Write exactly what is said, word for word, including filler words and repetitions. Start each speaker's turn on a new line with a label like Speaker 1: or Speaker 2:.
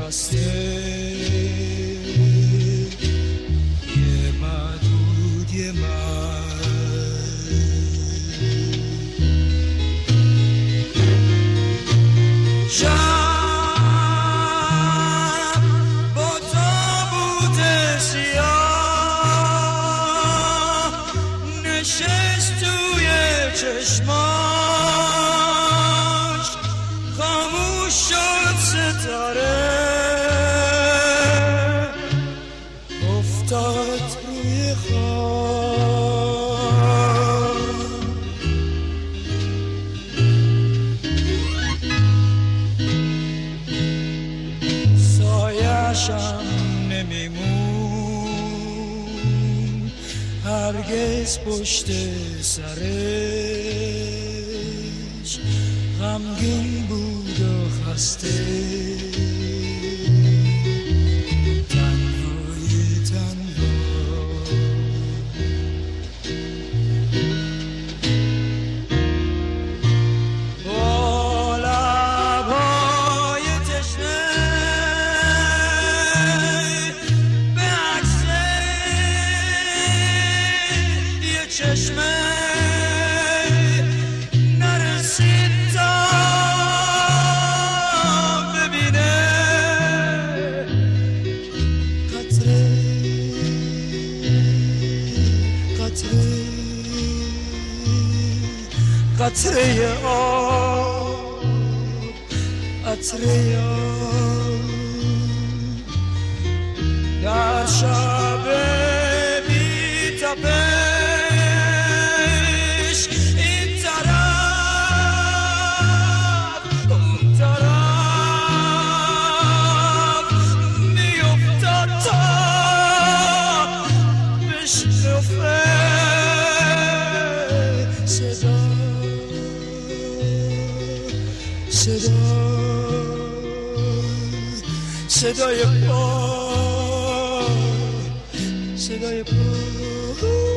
Speaker 1: خسته یه معدود یه من شب با تابوت سیاه نشست توی چشماش خاموش شد ستاره افتاد روی خواب سایه‌شم نمیمون هرگز پشت سرش غمگین بود و خسته تنهایی تنها با لبهای تشنه به عکس یه چشمه نرسید تا ببینه قطره قطره قطره آب قطره آب در شب بی تپش این طرف اون طرف میافتاد تا بشکفه صدا صدا صدای پا صدای پا